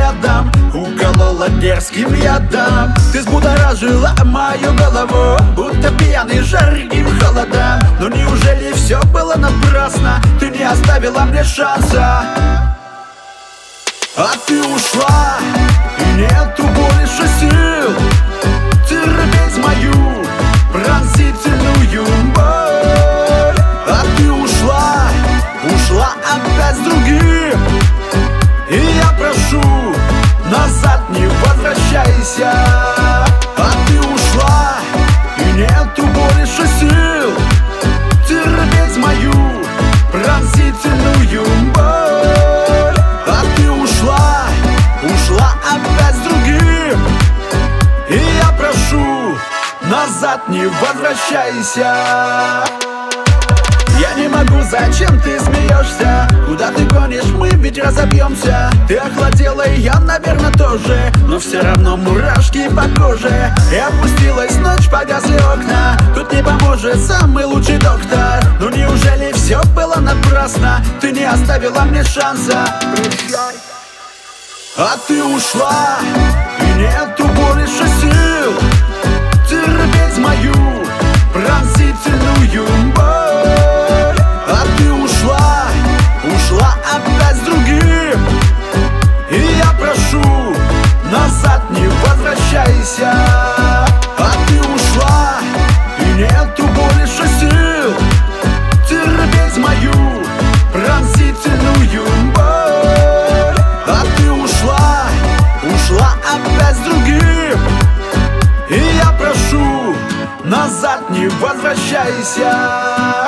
рядом, уколола дерзким ядом. Ты взбудоражила мою голову, будто пьяный жарким холодом. Но неужели все было напрасно? Ты не оставила мне шанса. А ты ушла, и нету больше сил терпеть мою пронзительную боль. А ты ушла, ушла опять с другим, и я прошу, назад не возвращайся. А ты ушла, и нету больше сил терпеть мою пронзительную боль. А ты ушла, ушла опять с другим, и я прошу, назад не возвращайся. Я не могу, зачем ты смеешься? Куда ты гонишь, мы ведь разобьемся. Ты охладела, и я, наверное, тоже, но все равно мурашки по коже. И опустилась ночь, погасли окна. Тут не поможет самый лучший доктор. Ну неужели все было напрасно? Ты не оставила мне шанса. Прощай. А ты ушла, и нету больше сил терпеть мою пронзительную боль. А ты ушла, ушла опять с другим, и я прошу, назад не возвращайся. А ты ушла, и нету больше сил терпеть мою пронзительную боль. А ты ушла, ушла опять с другим, и я прошу, назад не возвращайся.